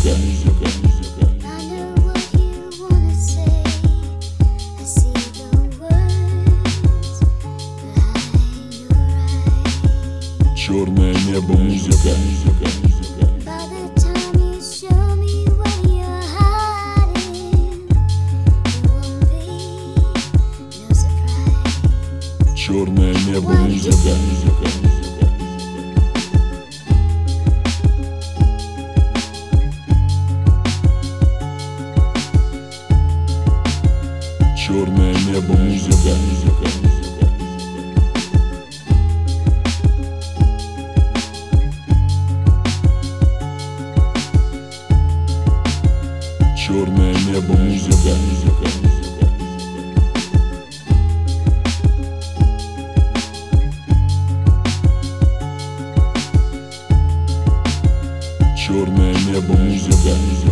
музыка. Черное небо, музыка. Черное небо, музыка. Черное небо, музыка. Черное небо, музыка. Черное небо, музыка.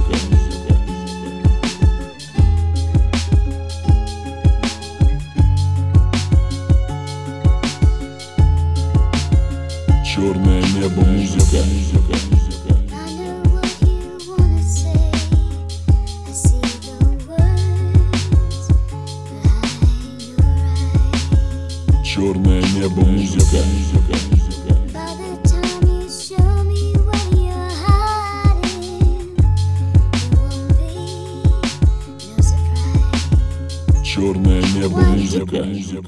Черное небо, музыка. Черное небо, музыка. Черное небо, музыка.